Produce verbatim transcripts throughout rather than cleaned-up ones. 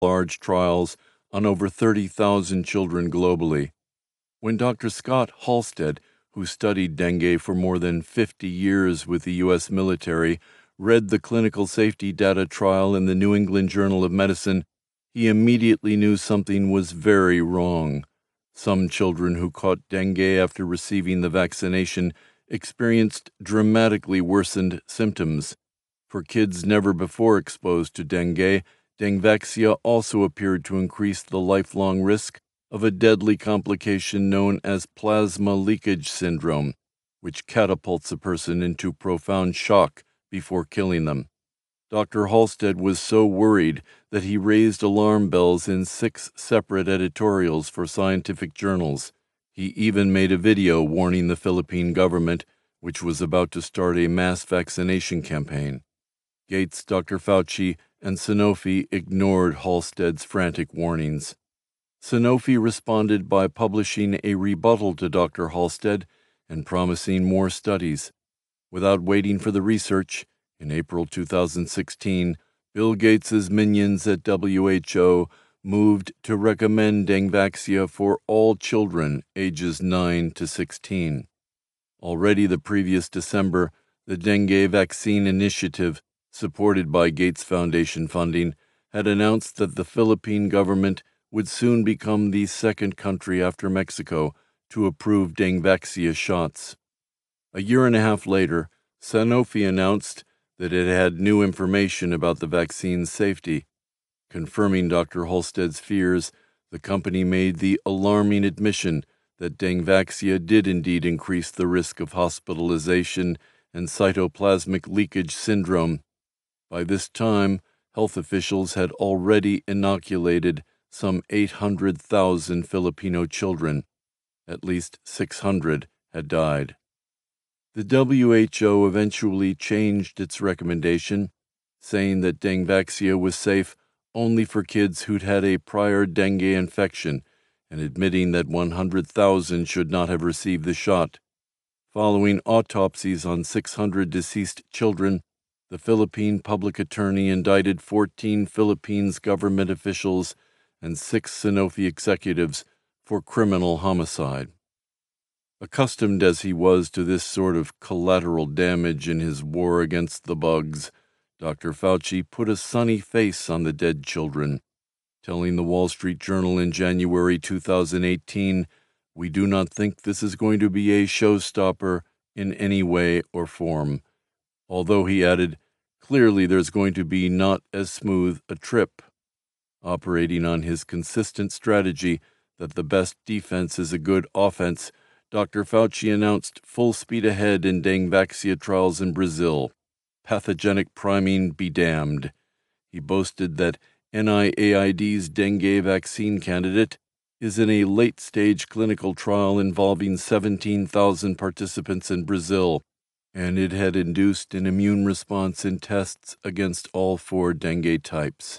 large trials on over thirty thousand children globally. When Doctor Scott Halstead, who studied dengue for more than fifty years with the U S military, read the clinical safety data trial in the New England Journal of Medicine, he immediately knew something was very wrong. Some children who caught dengue after receiving the vaccination experienced dramatically worsened symptoms. For kids never before exposed to dengue, Dengvaxia also appeared to increase the lifelong risk of a deadly complication known as plasma leakage syndrome, which catapults a person into profound shock before killing them. Doctor Halstead was so worried that he raised alarm bells in six separate editorials for scientific journals. He even made a video warning the Philippine government, which was about to start a mass vaccination campaign. Gates, Doctor Fauci, and Sanofi ignored Halstead's frantic warnings. Sanofi responded by publishing a rebuttal to Doctor Halstead and promising more studies. Without waiting for the research, in April two thousand sixteen, Bill Gates's minions at W H O moved to recommend Dengvaxia for all children ages nine to sixteen. Already the previous December, the Dengue Vaccine Initiative, supported by Gates Foundation funding, had announced that the Philippine government would soon become the second country after Mexico to approve Dengvaxia shots. A year and a half later, Sanofi announced that it had new information about the vaccine's safety. Confirming Doctor Halstead's fears, the company made the alarming admission that Dengvaxia did indeed increase the risk of hospitalization and cytoplasmic leakage syndrome. By this time, health officials had already inoculated some eight hundred thousand Filipino children. At least six hundred had died. The W H O eventually changed its recommendation, saying that Dengvaxia was safe only for kids who'd had a prior dengue infection and admitting that one hundred thousand should not have received the shot. Following autopsies on six hundred deceased children, the Philippine public attorney indicted fourteen Philippines government officials and six Sanofi executives for criminal homicide. Accustomed as he was to this sort of collateral damage in his war against the bugs, Doctor Fauci put a sunny face on the dead children, telling the Wall Street Journal in January two thousand eighteen, "We do not think this is going to be a showstopper in any way or form." Although, he added, clearly there's going to be not as smooth a trip. Operating on his consistent strategy that the best defense is a good offense, Doctor Fauci announced full speed ahead in Dengvaxia trials in Brazil. Pathogenic priming be damned. He boasted that N I A I D's dengue vaccine candidate is in a late-stage clinical trial involving seventeen thousand participants in Brazil, and it had induced an immune response in tests against all four dengue types.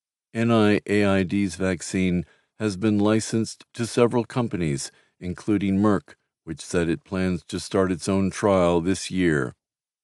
N I A I D's vaccine has been licensed to several companies, including Merck, which said it plans to start its own trial this year.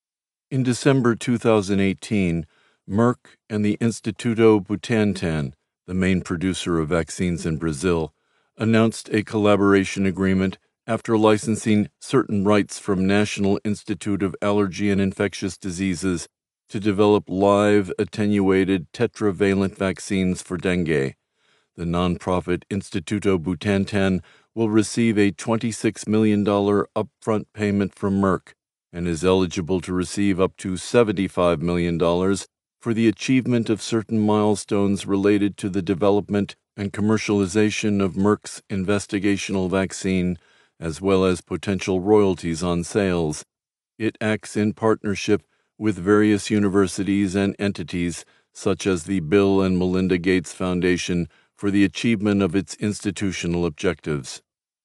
In December two thousand eighteen, Merck and the Instituto Butantan, the main producer of vaccines in Brazil, announced a collaboration agreement after licensing certain rights from National Institute of Allergy and Infectious Diseases to develop live attenuated tetravalent vaccines for dengue. The nonprofit Instituto Butantan will receive a twenty-six million dollars upfront payment from Merck and is eligible to receive up to seventy-five million dollars for the achievement of certain milestones related to the development and commercialization of Merck's investigational vaccine, as well as potential royalties on sales. It acts in partnership with various universities and entities, such as the Bill and Melinda Gates Foundation, for the achievement of its institutional objectives.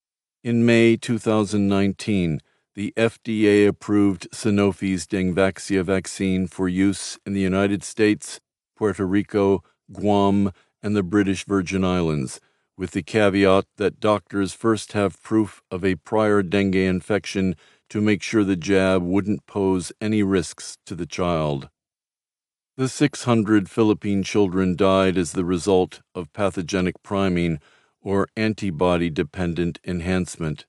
In May two thousand nineteen, the F D A approved Sanofi's Dengvaxia vaccine for use in the United States, Puerto Rico, Guam, and the British Virgin Islands, with the caveat that doctors first have proof of a prior dengue infection to make sure the jab wouldn't pose any risks to the child. The six hundred Philippine children died as the result of pathogenic priming or antibody-dependent enhancement.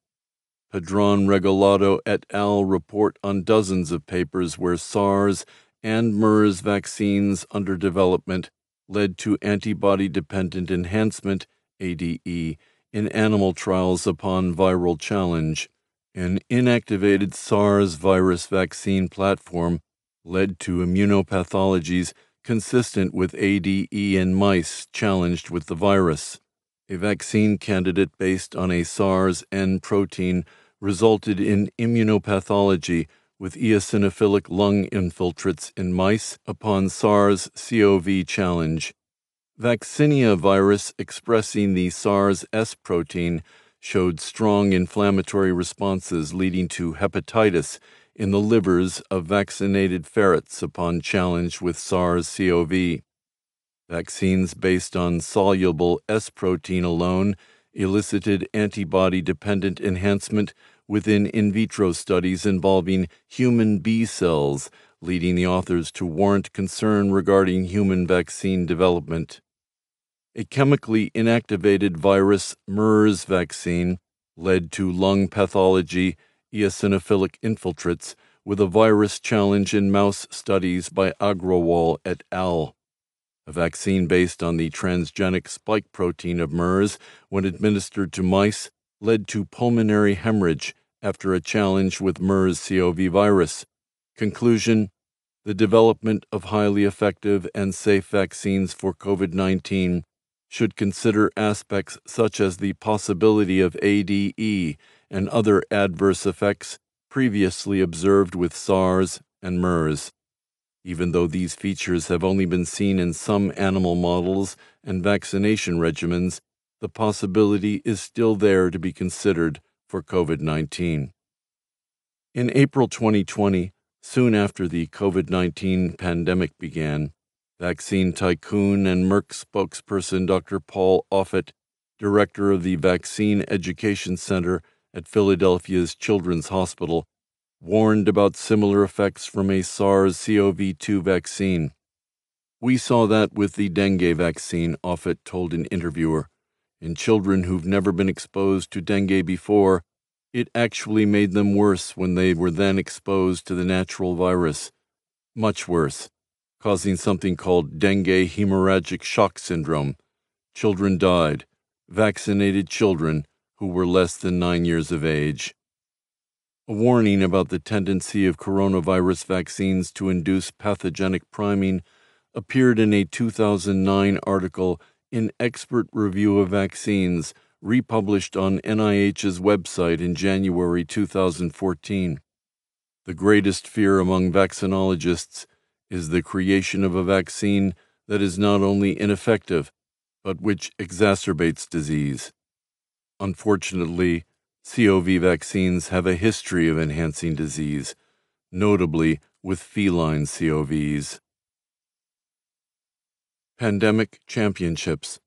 Padron Regalado et al. Report on dozens of papers where SARS and MERS vaccines under development led to antibody-dependent enhancement, A D E, in animal trials upon viral challenge. An inactivated SARS virus vaccine platform led to immunopathologies consistent with A D E in mice challenged with the virus. A vaccine candidate based on a SARS N protein resulted in immunopathology with eosinophilic lung infiltrates in mice upon SARS C o V challenge. Vaccinia virus expressing the SARS S protein showed strong inflammatory responses leading to hepatitis in the livers of vaccinated ferrets upon challenge with SARS C o V. Vaccines based on soluble S protein alone elicited antibody-dependent enhancement within in vitro studies involving human B cells, leading the authors to warrant concern regarding human vaccine development. A chemically inactivated virus MERS vaccine led to lung pathology, eosinophilic infiltrates, with a virus challenge in mouse studies by Agrawal et al. A vaccine based on the transgenic spike protein of MERS, when administered to mice, led to pulmonary hemorrhage after a challenge with MERS C o V virus. Conclusion: the development of highly effective and safe vaccines for COVID nineteen should consider aspects such as the possibility of A D E and other adverse effects previously observed with SARS and MERS. Even though these features have only been seen in some animal models and vaccination regimens, the possibility is still there to be considered for COVID nineteen. In April twenty twenty, soon after the COVID nineteen pandemic began, vaccine tycoon and Merck spokesperson Doctor Paul Offit, director of the Vaccine Education Center at Philadelphia's Children's Hospital, warned about similar effects from a SARS C o V two vaccine. "We saw that with the dengue vaccine," Offit told an interviewer. "In children who've never been exposed to dengue before, it actually made them worse when they were then exposed to the natural virus. Much worse, causing something called dengue hemorrhagic shock syndrome. Children died, vaccinated children who were less than nine years of age." A warning about the tendency of coronavirus vaccines to induce pathogenic priming appeared in a two thousand nine article in Expert Review of Vaccines, republished on N I H's website in January two thousand fourteen. The greatest fear among vaccinologists is the creation of a vaccine that is not only ineffective, but which exacerbates disease. Unfortunately, C o V vaccines have a history of enhancing disease, notably with feline C o Vs. Pandemic Championships.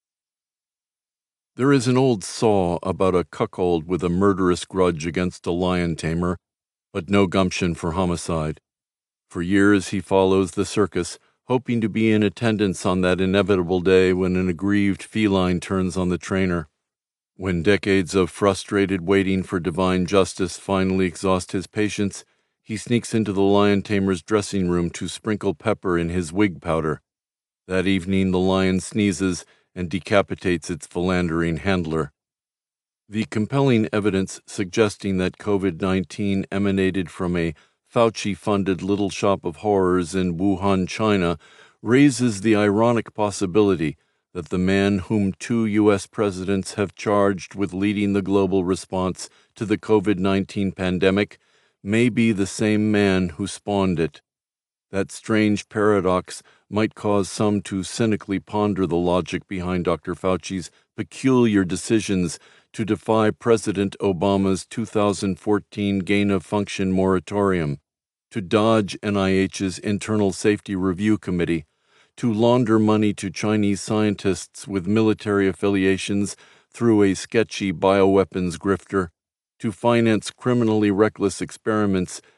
There is an old saw about a cuckold with a murderous grudge against a lion tamer, but no gumption for homicide. For years he follows the circus, hoping to be in attendance on that inevitable day when an aggrieved feline turns on the trainer. When decades of frustrated waiting for divine justice finally exhaust his patience, he sneaks into the lion tamer's dressing room to sprinkle pepper in his wig powder. That evening the lion sneezes and decapitates its philandering handler. The compelling evidence suggesting that COVID nineteen emanated from a Fauci-funded little shop of horrors in Wuhan, China, raises the ironic possibility that the man whom two U S presidents have charged with leading the global response to the COVID nineteen pandemic may be the same man who spawned it. That strange paradox might cause some to cynically ponder the logic behind Doctor Fauci's peculiar decisions to defy President Obama's two thousand fourteen gain-of-function moratorium, to dodge N I H's Internal Safety Review Committee, to launder money to Chinese scientists with military affiliations through a sketchy bioweapons grifter, to finance criminally reckless experiments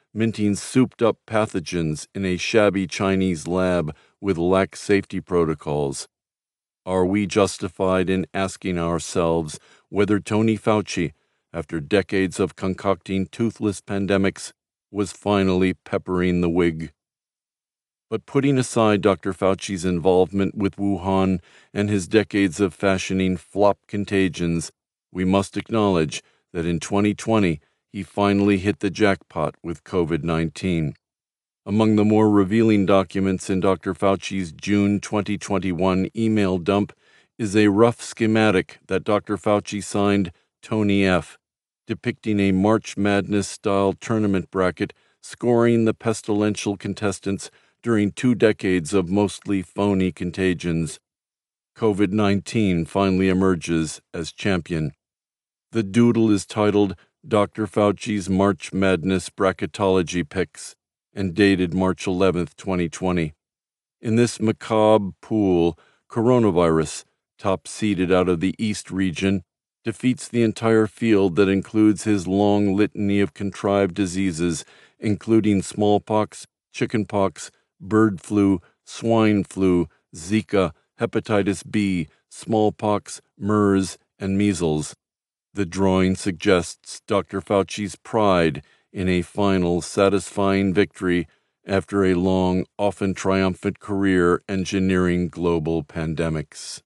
minting souped-up pathogens in a shabby Chinese lab with lax safety protocols. Are we justified in asking ourselves whether Tony Fauci, after decades of concocting toothless pandemics, was finally peppering the wig? But putting aside Doctor Fauci's involvement with Wuhan and his decades of fashioning flop contagions, we must acknowledge that in twenty twenty he finally hit the jackpot with COVID nineteen. Among the more revealing documents in Doctor Fauci's June twenty twenty-one email dump is a rough schematic that Doctor Fauci signed Tony F., depicting a March Madness-style tournament bracket scoring the pestilential contestants during two decades of mostly phony contagions. COVID nineteen finally emerges as champion. The doodle is titled Doctor Fauci's March Madness Bracketology Picks and dated March eleventh, twenty twenty. In this macabre pool, coronavirus, top-seeded out of the East region, defeats the entire field that includes his long litany of contrived diseases, including smallpox, chickenpox, bird flu, swine flu, Zika, hepatitis B, smallpox, MERS, and measles. The drawing suggests Doctor Fauci's pride in a final, satisfying victory after a long, often triumphant career engineering global pandemics.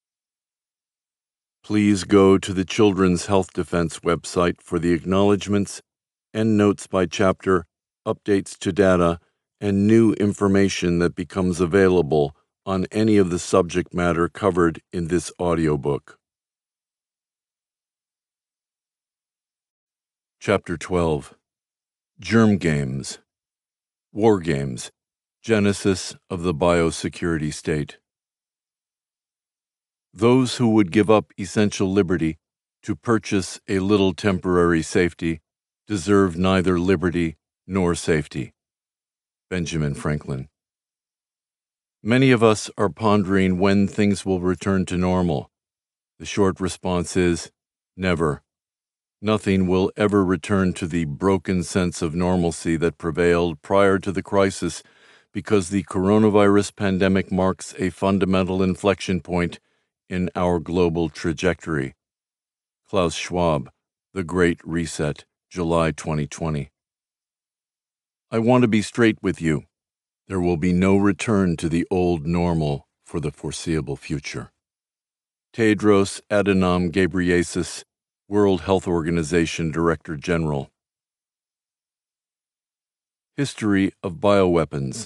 Please go to the Children's Health Defense website for the acknowledgments and notes by chapter, updates to data, and new information that becomes available on any of the subject matter covered in this audiobook. Chapter twelve. Germ Games. War Games. Genesis of the Biosecurity State. Those who would give up essential liberty to purchase a little temporary safety deserve neither liberty nor safety. Benjamin Franklin. Many of us are pondering when things will return to normal. The short response is, never. Nothing will ever return to the broken sense of normalcy that prevailed prior to the crisis because the coronavirus pandemic marks a fundamental inflection point in our global trajectory. Klaus Schwab, The Great Reset, July twenty twenty. I want to be straight with you. There will be no return to the old normal for the foreseeable future. Tedros Adhanom Ghebreyesus, World Health Organization Director General. History of Bioweapons.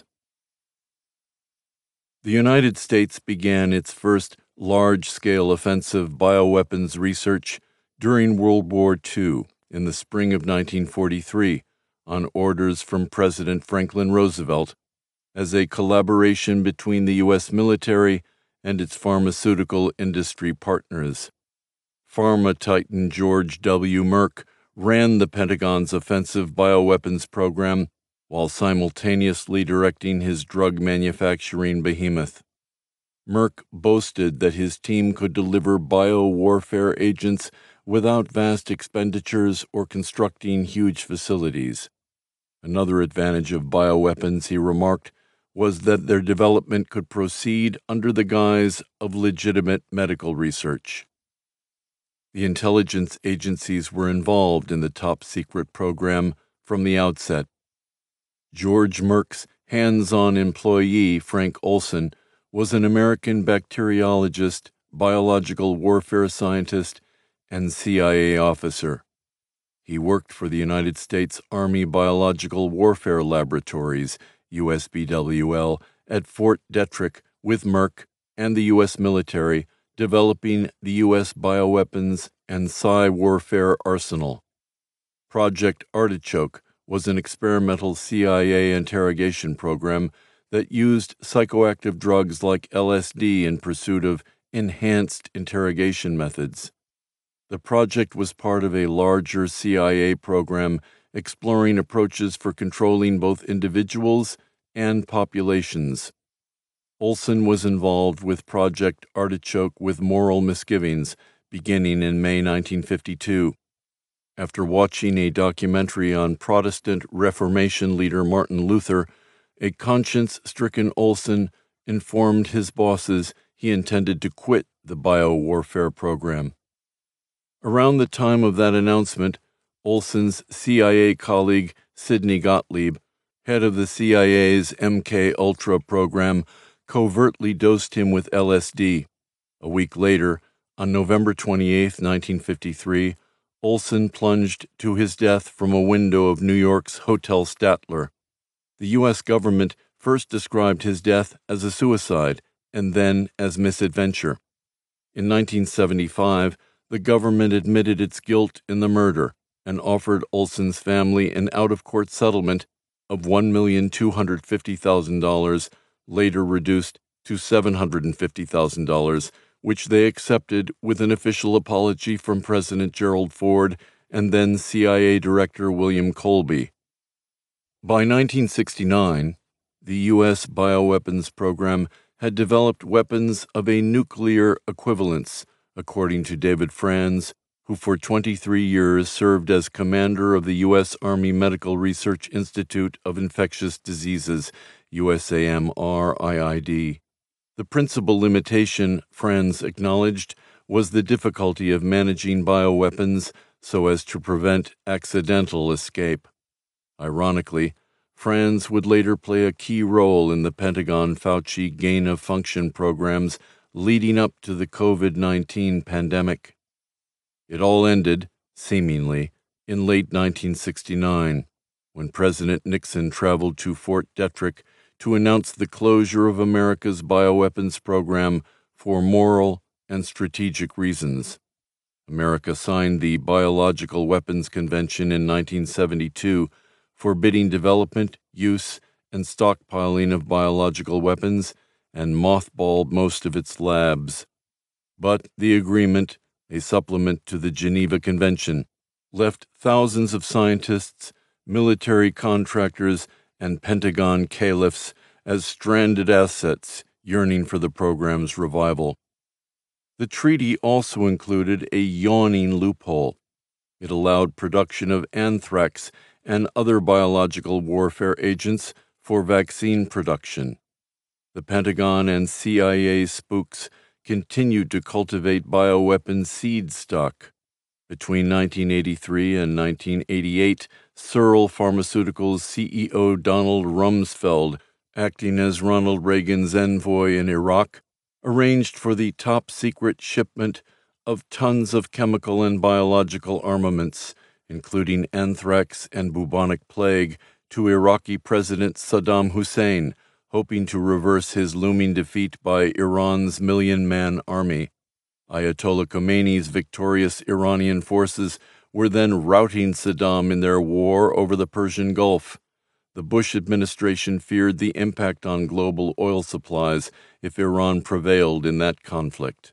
The United States began its first large-scale offensive bioweapons research during World War Two in the spring of nineteen forty-three on orders from President Franklin Roosevelt as a collaboration between the U S military and its pharmaceutical industry partners. Pharma titan George W. Merck ran the Pentagon's offensive bioweapons program while simultaneously directing his drug manufacturing behemoth. Merck boasted that his team could deliver biowarfare agents without vast expenditures or constructing huge facilities. Another advantage of bioweapons, he remarked, was that their development could proceed under the guise of legitimate medical research. The intelligence agencies were involved in the top-secret program from the outset. George Merck's hands-on employee, Frank Olson, was an American bacteriologist, biological warfare scientist, and C I A officer. He worked for the United States Army Biological Warfare Laboratories, U S B W L, at Fort Detrick with Merck and the U S military, developing the U S bioweapons and psi warfare arsenal. Project Artichoke was an experimental C I A interrogation program that used psychoactive drugs like L S D in pursuit of enhanced interrogation methods. The project was part of a larger C I A program exploring approaches for controlling both individuals and populations. Olson was involved with Project Artichoke with moral misgivings beginning in May nineteen fifty-two. After watching a documentary on Protestant Reformation leader Martin Luther, a conscience-stricken Olson informed his bosses he intended to quit the biowarfare program. Around the time of that announcement, Olson's C I A colleague Sidney Gottlieb, head of the C I A's M K Ultra program, covertly dosed him with L S D. A week later, on November twenty-eighth, nineteen fifty-three, Olson plunged to his death from a window of New York's Hotel Statler. The U S government first described his death as a suicide and then as misadventure. In nineteen seventy-five, the government admitted its guilt in the murder and offered Olson's family an out-of-court settlement of one million two hundred fifty thousand dollars, later reduced to seven hundred fifty thousand dollars, which they accepted with an official apology from President Gerald Ford and then C I A Director William Colby. By nineteen sixty-nine, the U S bioweapons program had developed weapons of a nuclear equivalence, according to David Franz, who for twenty-three years served as commander of the U S Army Medical Research Institute of Infectious Diseases, U S A M R I I D. The principal limitation, Franz acknowledged, was the difficulty of managing bioweapons so as to prevent accidental escape. Ironically, Franz would later play a key role in the Pentagon-Fauci gain-of-function programs leading up to the COVID nineteen pandemic. It all ended, seemingly, in late nineteen sixty-nine, when President Nixon traveled to Fort Detrick to announce the closure of America's bioweapons program for moral and strategic reasons. America signed the Biological Weapons Convention in nineteen seventy-two, forbidding development, use, and stockpiling of biological weapons, and mothballed most of its labs. But the agreement, a supplement to the Geneva Convention, left thousands of scientists, military contractors, and Pentagon caliphs as stranded assets yearning for the program's revival. The treaty also included a yawning loophole. It allowed production of anthrax and other biological warfare agents for vaccine production. The Pentagon and C I A spooks continued to cultivate bioweapon seed stock. Between nineteen eighty-three and nineteen eighty-eight, Searle Pharmaceuticals C E O Donald Rumsfeld, acting as Ronald Reagan's envoy in Iraq, arranged for the top-secret shipment of tons of chemical and biological armaments, including anthrax and bubonic plague, to Iraqi President Saddam Hussein, hoping to reverse his looming defeat by Iran's million-man army. Ayatollah Khomeini's victorious Iranian forces were then routing Saddam in their war over the Persian Gulf. The Bush administration feared the impact on global oil supplies if Iran prevailed in that conflict.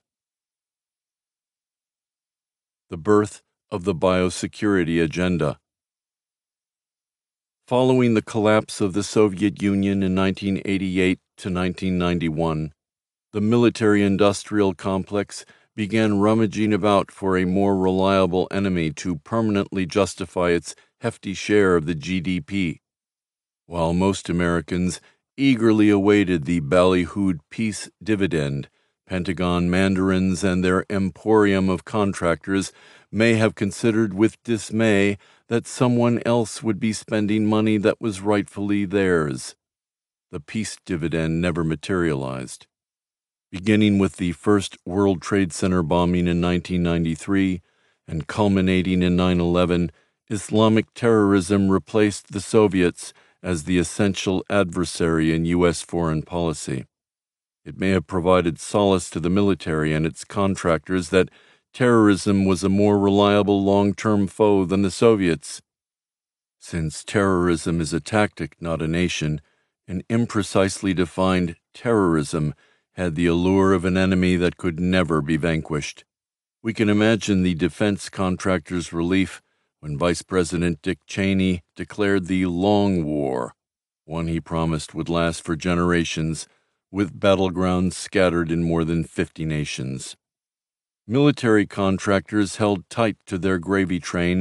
The birth of the biosecurity agenda. Following the collapse of the Soviet Union in nineteen eighty-eight to nineteen ninety-one, the military-industrial complex began rummaging about for a more reliable enemy to permanently justify its hefty share of the G D P. While most Americans eagerly awaited the ballyhooed peace dividend, Pentagon mandarins and their emporium of contractors may have considered with dismay that someone else would be spending money that was rightfully theirs. The peace dividend never materialized. Beginning with the first World Trade Center bombing in nineteen ninety-three and culminating in nine eleven, Islamic terrorism replaced the Soviets as the essential adversary in U S foreign policy. It may have provided solace to the military and its contractors that terrorism was a more reliable long-term foe than the Soviets. Since terrorism is a tactic, not a nation, an imprecisely defined terrorism had the allure of an enemy that could never be vanquished. We can imagine the defense contractors' relief when Vice President Dick Cheney declared the Long War, one he promised would last for generations, with battlegrounds scattered in more than fifty nations. Military contractors held tight to their gravy train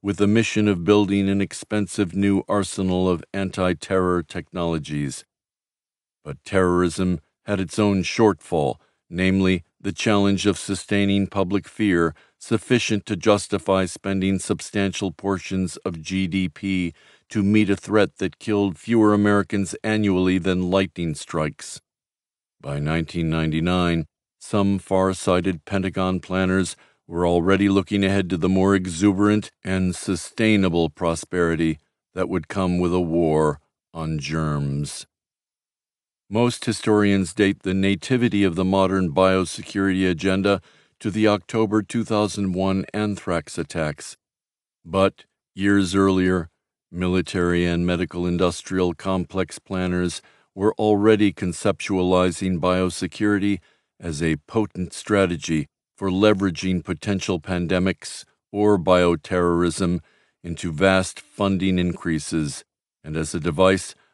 with the mission of building an expensive new arsenal of anti-terror technologies. But terrorism had its own shortfall, namely the challenge of sustaining public fear sufficient to justify spending substantial portions of G D P to meet a threat that killed fewer Americans annually than lightning strikes. By nineteen ninety-nine, some far-sighted Pentagon planners were already looking ahead to the more exuberant and sustainable prosperity that would come with a war on germs. Most historians date the nativity of the modern biosecurity agenda to the October two thousand one anthrax attacks. But years earlier, military and medical industrial complex planners were already conceptualizing biosecurity as a potent strategy for leveraging potential pandemics or bioterrorism into vast funding increases, and as a device